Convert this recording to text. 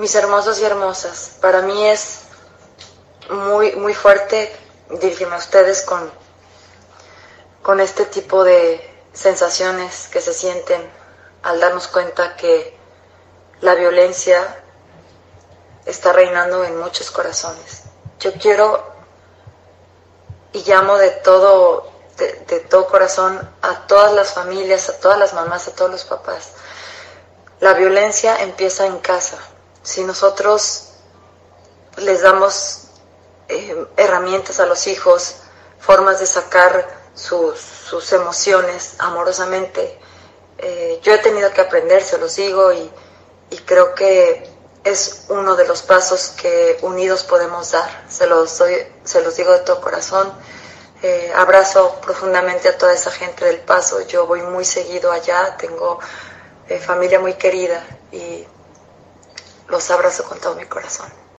Mis hermosos y hermosas, para mí es muy fuerte dirigirme a ustedes con este tipo de sensaciones que se sienten al darnos cuenta que la violencia está reinando en muchos corazones. Yo quiero y llamo de todo corazón a todas las familias, a todas las mamás, a todos los papás. La violencia empieza en casa. Si nosotros les damos herramientas a los hijos, formas de sacar sus emociones amorosamente, yo he tenido que aprender, se los digo, y creo que es uno de los pasos que unidos podemos dar. Se los digo de todo corazón. Abrazo profundamente a toda esa gente del Paso. Yo voy muy seguido allá, tengo familia muy querida y los abrazo con todo mi corazón.